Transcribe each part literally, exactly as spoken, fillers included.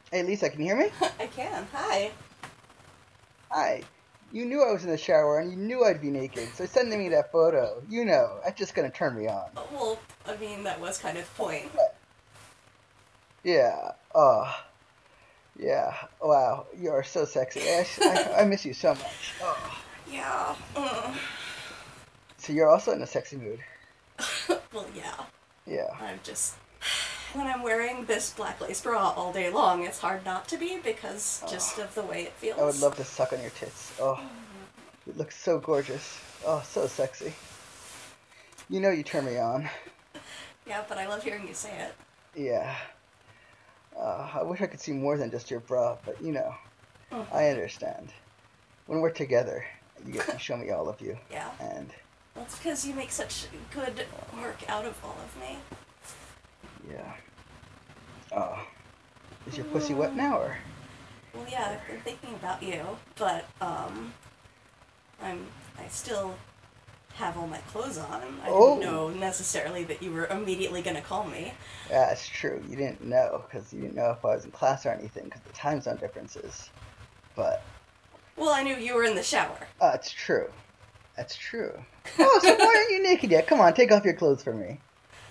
Hey, Lisa, can you hear me? I can. Hi. Hi. You knew I was in the shower and you knew I'd be naked, so sending me that photo, you know, that's just gonna turn me on. Well, I mean, that was kind of the point. Yeah. Oh, yeah. Wow. You are so sexy. I, I, I miss you so much. Oh. Yeah. Mm. So you're also in a sexy mood. Well, yeah. Yeah. I'm just. When I'm wearing this black lace bra all day long, it's hard not to be because Oh, just of the way it I would feels. love to suck on your tits. Oh, you look so gorgeous. Oh, so sexy. You know you turn me on. Yeah, but I love hearing you say it. Yeah. Uh, I wish I could see more than just your bra, but you know, I Mm-hmm. understand. When we're together, you get you show me all of you, Yeah. and Well, it's because you make such good work out of all of me. yeah. Oh, is your pussy wet Mm. now, or, Well, yeah, or I've been thinking about you, but um, I'm I still have all my clothes on. I didn't oh, know necessarily that you were immediately going to call me. that's true. You didn't know because you didn't know if I was in class or anything because the time zone differences. But Well, I knew you were in the shower. uh, it's true. That's true. Oh, so why aren't you naked yet? Come on, take off your clothes for me.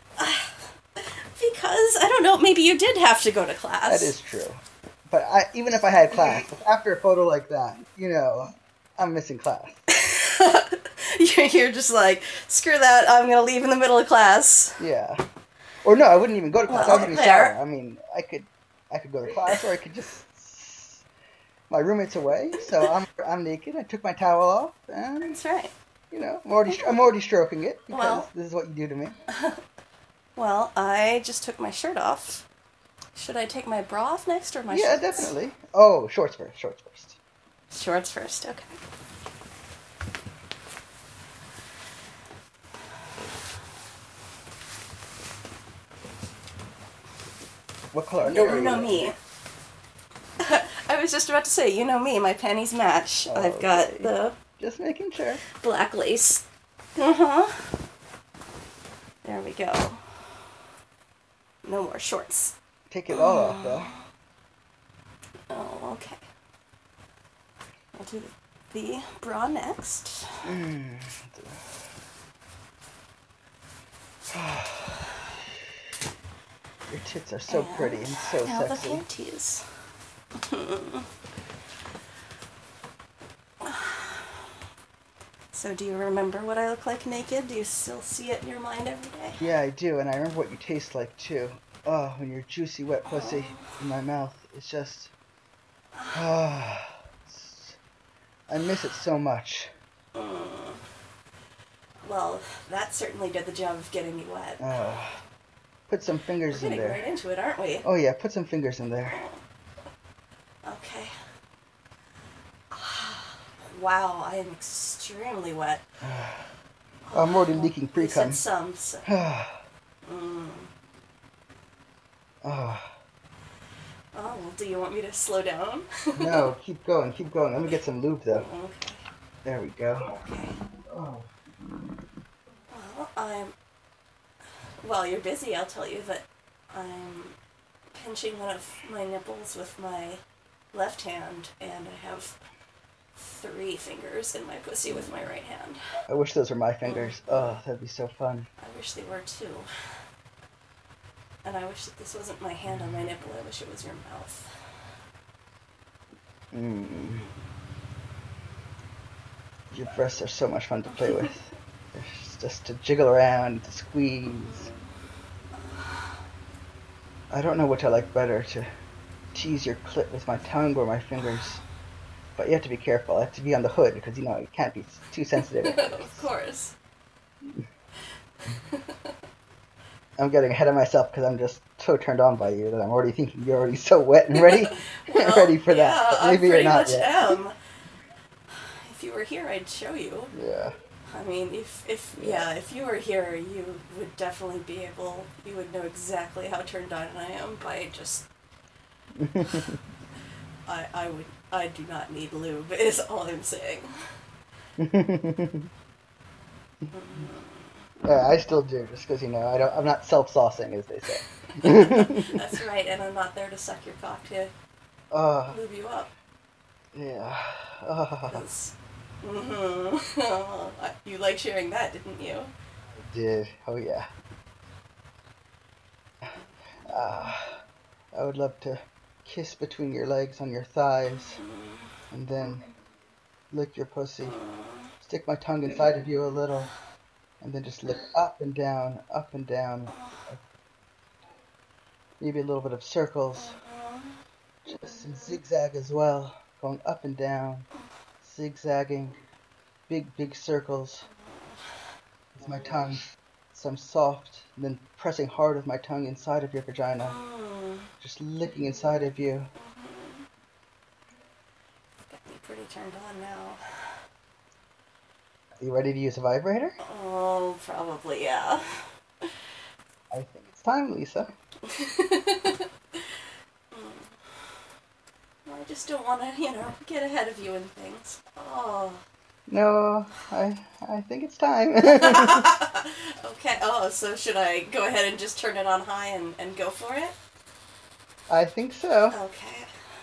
Because, I don't know, maybe you did have to go to That class. is true. But I, even if I had class, after a photo like that, you know, I'm missing class. You're just like, screw that, I'm going to leave in the middle of class. Yeah. Or no, I wouldn't even go to class. I was Well, in the shower. there. I mean, I could I could go to class or I could just my roommate's away, so I'm I'm naked. I took my towel off and That's right. you know, I'm already I'm already stroking it because Well, this is what you do to me. well, I just took my shirt off. Should I take my bra off next or my Yeah, shorts? definitely. Oh, shorts first, shorts first. Shorts first, okay. What color Yeah, underwear are you you know wearing? me. I was just about to say, you know me, my panties match. I've got Okay. the Just making sure. black lace. Uh huh. There we go. No more shorts. Take it all off though. Oh, okay. I'll do the bra next. Mm. Your tits are so pretty And and so now the sexy. panties. So, do you remember what I look like naked? Do you still see it in your mind every day? Yeah, I do, and I remember what you taste like too. Oh, when your juicy wet pussy in my mouth. It's just ah, I miss it so much. Mm. Well, that certainly did the job of getting me wet. Oh, put some We're fingers in getting there. right into it, aren't we? Oh yeah, put some fingers in there. Okay. Wow, I am extremely wet. I'm already Well, leaking you said pre-cum. some, so. Oh, Mm. Oh, well, do you want me to slow down? no, keep going, keep going. Let me get some lube though. Okay. There we go. Okay. Oh. Well, I'm. While you're busy, I'll tell you that I'm pinching one of my nipples with my left hand, and I have three fingers in my pussy with my right hand. I wish those were my fingers. Oh, that'd be so fun. I wish they were too. And I wish that this wasn't my hand on my nipple, I wish it was your mouth. Mm. Your breasts are so much fun to play with. It's just to jiggle around, to squeeze. I don't know which I like better, to tease your clit with my tongue or my fingers. But you have to be careful. I have to be on the hood because, you know, you can't be too sensitive at Of first. course. I'm getting ahead of myself because I'm just so turned on by you that I'm already thinking you're already so wet and ready, Well, ready for that. yeah, But I maybe you're pretty not much yet. am. If you were here, I'd show you. Yeah, I mean, if, if, yeah. yeah, if you were here, you would definitely be able, you would know exactly how turned on I am by just, I, I would, I do not need lube, is all I'm saying. Yeah, I still do, just because, you know, I don't, I'm not self-saucing, as they say. That's right, and I'm not there to suck your cock to Uh, lube you up. yeah. Uh, 'Cause, mm-hmm. You liked hearing that, didn't you? I did. Oh, yeah. Uh, I would love to kiss between your legs on your thighs and then lick your pussy. Stick my tongue inside of you a little and then just lick up and down, up and down. Maybe a little bit of circles. Just some zigzag as well. Going up and down. Zigzagging. Big, big circles with my tongue. Some soft, and then pressing hard with my tongue inside of your vagina. Just licking inside of you. Got me pretty turned on now. Are you ready to use a vibrator? Oh, probably, yeah. I think it's time, Lisa. I just don't want to, you know, get ahead of you and things. Oh. No, I I think it's time. Okay, oh, so should I go ahead and just turn it on high and, and go for it? I think so. Okay.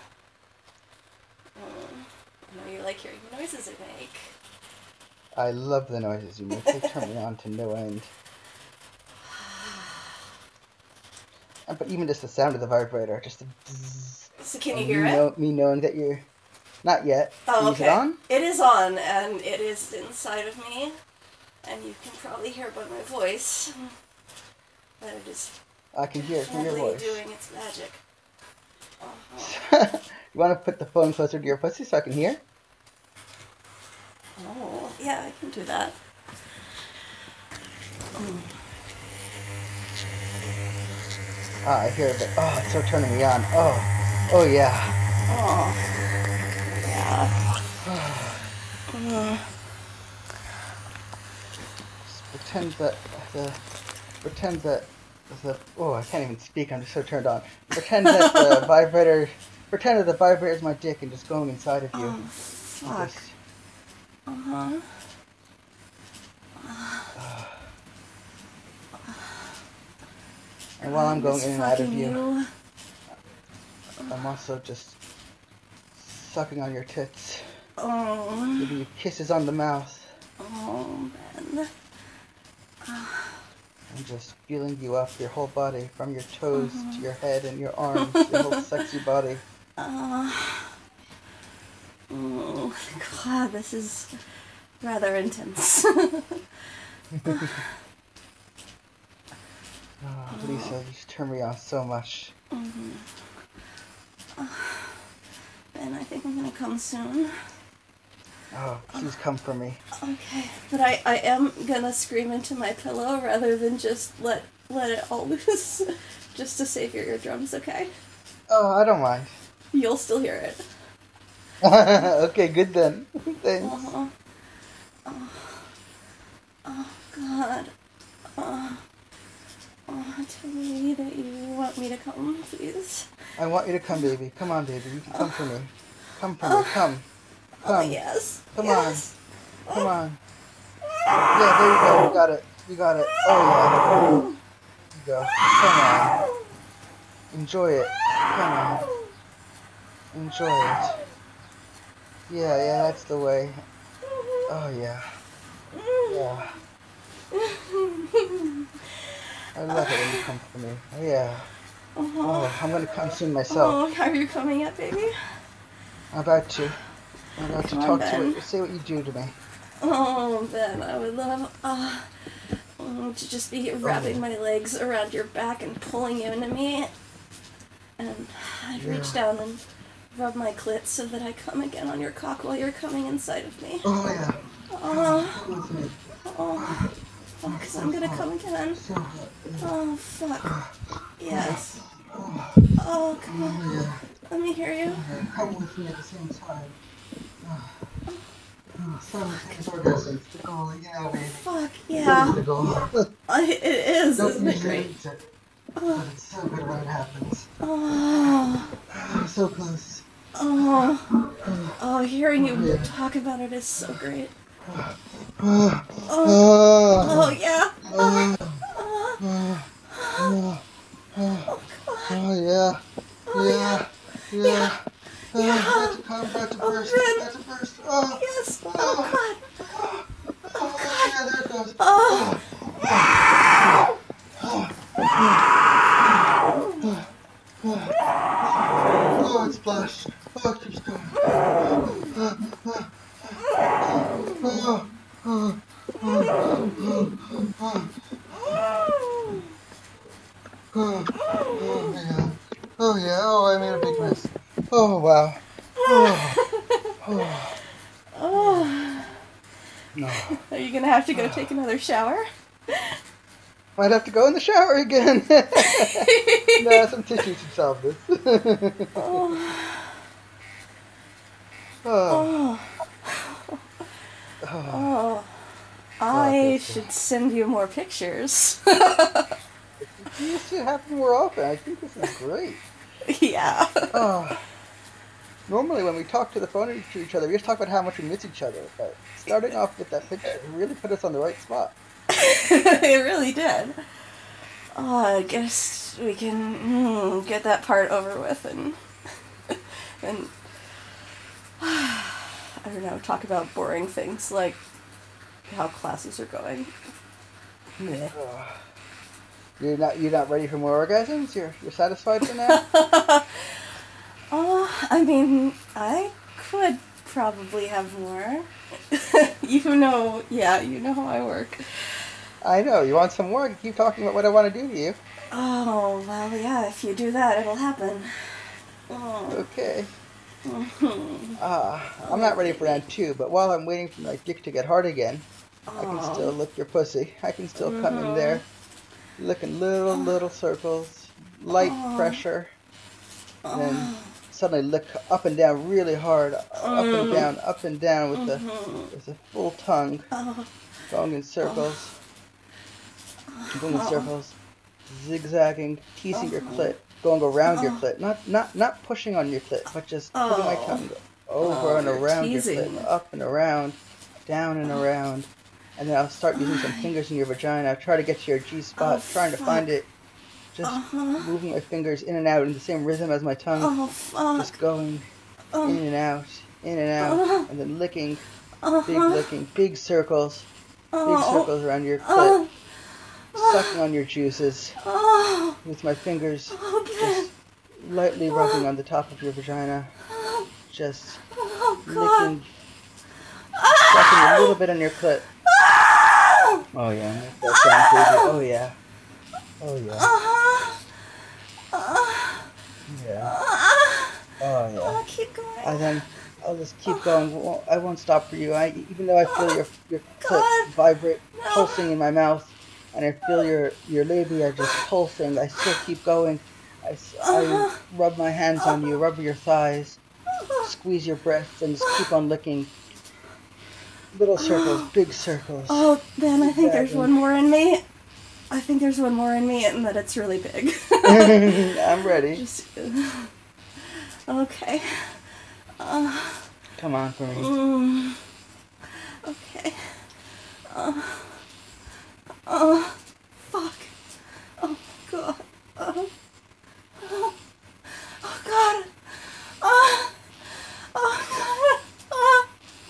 Um, I know you like hearing the noises I make. I love the noises you make. They turn me on to no end. Uh, But even just the sound of the vibrator, just the bzzz, So can you and hear me it? know- me knowing that you're not yet. Oh, Is okay. it on? It is on, and it is inside of me, and you can probably hear by my voice that it is I can hear it from your definitely voice. doing its magic. Uh-huh. You want to put the phone closer to your pussy so I can hear? Oh, yeah, I can do that. Mm. Ah, I hear it. But, oh, it's so turning me on. Oh, oh yeah. Oh, yeah. Mm. Just pretend that the pretend that the oh I can't even speak. I'm just so turned on. Pretend that the vibrator. Pretend that the vibrator is my dick and just going inside of you. Oh, And fuck. just- Uh-huh. and while I'm going Just in and out of fucking you, I'm also just sucking on your tits, Oh, giving you kisses on the mouth, oh, man. and just feeling you up, your whole body, from your toes to your head and your arms, your whole sexy body. Uh, oh, God, this is rather intense. Oh, Lisa, you just turn me on so much. mm-hmm. uh, Ben, I think I'm gonna come soon. Oh, please come for me. Okay, but I, I am gonna scream into my pillow rather than just let let it all loose, just to save your eardrums. Okay, Oh, I don't mind. you'll still hear it. Okay, good then. Thanks. Uh-huh. Oh, oh God. Oh, oh, tell me that you want me to come, please. I want you to come, baby. Come on, baby. You can come for me. Come for me. Come. Oh, Come. yes. Come yes. Come on. Yeah, there you go. You got it. You got it. Oh, yeah. There you go. Come on. Enjoy it. Come on. Enjoy it. Yeah, yeah, that's the way. Oh, yeah. Yeah. I love it when you come for me. Oh, yeah. Oh, I'm gonna come soon myself. Oh, are you coming yet, baby? I'm about to. I'm about to Come on, talk to Ben. it. Say what you do to me. Oh, Ben, I would love uh, mm, to just be wrapping my legs around your back and pulling you into me. And I'd reach Yeah. down and rub my clit so that I come again on your cock while you're coming inside of me. Oh, yeah. Oh, Come with me. oh, oh, because I'm gonna come again. So hot. Oh, fuck. Yes. Oh, come on. Oh, yeah. Let me hear you. Yeah, come with me at the same time. Oh, oh, simultaneous orgasms. The goal, yeah, baby. Fuck, yeah. The goal. I, it is, Don't isn't it usually great? eat it, but it's so good when it happens. Oh, Oh, so close. oh, oh, hearing you Yeah. talk about it is so great. Oh, Oh, oh, oh yeah. oh, Oh, oh, oh, oh, oh, God. oh, yeah, Oh, yeah, yeah, Uh, that's, I'm about to Oh, burst. good. About to burst. Oh, Yes. oh, Oh, God. oh, Oh, yeah, there it goes. Oh. Oh, oh, oh, oh, it's splashed. Oh, it keeps going. Oh, oh, oh, oh, oh, oh, oh, oh, oh, yeah. Oh, yeah. Oh, I made a big mess. Oh, wow. Oh, oh, Oh. no. Are you gonna have to go take another shower? Might have to go in the shower again. No, some tissue should solve this. Oh. Oh, Oh. oh, Oh. oh, I good. should send you more pictures. This should happen more often. I think this is great. Yeah. Oh, normally when we talk to the phone to each other, we just talk about how much we miss each other. But starting off with that picture really put us on the right spot. It really did. Oh, I guess we can mm, get that part over with and and I don't know, talk about boring things like how classes are going. Meh. Oh. You're not you're not ready for more orgasms? You're you're satisfied for now? Oh, I mean, I could probably have more. You know, yeah, you know how I work. I know. You want some more? I can keep talking about what I want to do to you. Oh, well, yeah, if you do that, it'll happen. Oh. Okay. Mhm. Ah, I'm not ready for round two, but while I'm waiting for my dick to get hard again, I can Oh. still lick your pussy. I can still come in there, licking little, little circles, light Oh. pressure, and then suddenly lick up and down really hard, up and down, up and down with the with the full tongue, Oh. going in circles, going in circles, zigzagging, teasing your clit, going around your clit, not not not pushing on your clit, but just putting my Oh. tongue over Oh, and you're around teasing. your clit, up and around, down and around, and then I'll start using some fingers in your vagina. I'll try to get to your G spot, Oh, trying to find fuck. it, just Uh-huh. moving my fingers in and out in the same rhythm as my tongue, Oh, fuck. just going Oh. in and out, in and out, Uh-huh. and then licking, Uh-huh. big licking, big circles, big Oh. circles around your Oh. clit, sucking on your juices Oh. with my fingers, Okay. just lightly rubbing on the top of your vagina, Oh, just oh, God. licking, sucking a little bit on your clit. Ah! Oh yeah, make that sound crazy. Oh yeah, oh yeah, Uh-huh. Uh, yeah, uh, oh yeah. oh, keep going. And then I'll just keep going. Won't- I won't stop for you. I, even though I feel your your clit God. vibrate, No. pulsing in my mouth, and I feel your your labia just pulsing. I still keep going. I, s- I Uh-huh. rub my hands on you, rub your thighs, Uh-huh. squeeze your breasts, and just keep on licking. Little circles, big circles. Oh, then I think there's Zigzagging. one more in me. I think there's one more in me and that it's really big. I'm ready. Just, okay. Uh, Come on for me. mm, okay. Uh, oh, fuck. Oh, God. Uh, oh, oh, God. Uh, oh, God. Uh,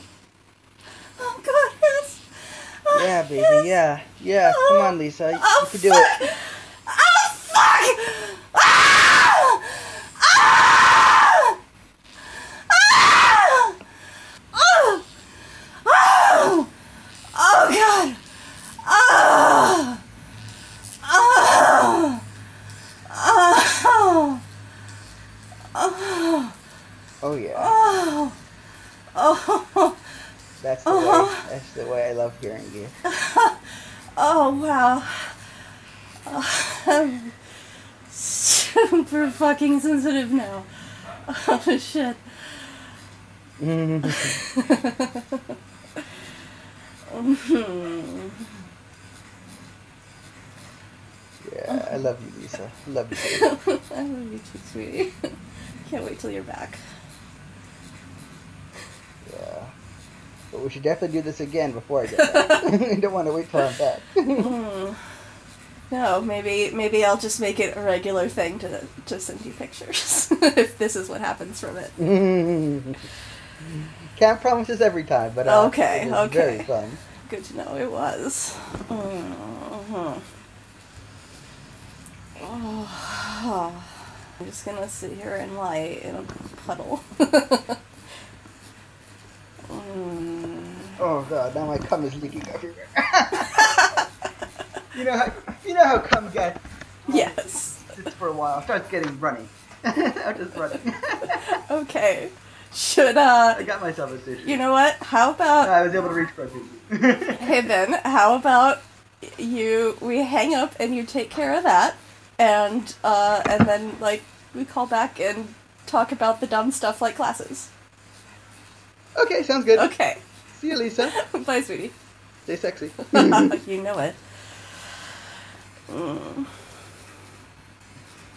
oh, God, yes. Uh, Yeah, baby. yes. Yeah, yeah. Come on, Lisa. You, Oh, you can do fuck. it. Oh, fuck! Ah! Ah! Ah! Oh! Oh! Oh, God! Oh! Oh! Oh! Oh! Oh yeah. Oh! Oh! That's the Uh-huh. way. That's the way I love hearing you. Oh, wow. I'm super fucking sensitive now. Oh, shit. Mhm. Yeah, I love you, Lisa. I love you. Too. I love you too, sweetie. Can't wait till you're back. Yeah. But we should definitely do this again before I get back. I don't want to wait till I'm back. Mm. No, maybe maybe I'll just make it a regular thing to to send you pictures if this is what happens from it. Can't promise this every time, but uh, okay, it was okay. very fun. Good to know it was. Uh-huh. Oh, I'm just gonna sit here and lie in a puddle. mm. Oh god, now my cum is leaking everywhere. you know how you know how cum gets. Yes. Sits for a while, starts getting runny. I'm just running. Okay. Should uh? I got myself a tissue. You know what? How about? I was able to reach for a tissue. Hey Ben, how about you? We hang up and you take care of that, and uh, and then like we call back and talk about the dumb stuff like classes. Okay, sounds good. Okay. See you, Lisa. Bye, sweetie. Stay sexy. You know it. Mm.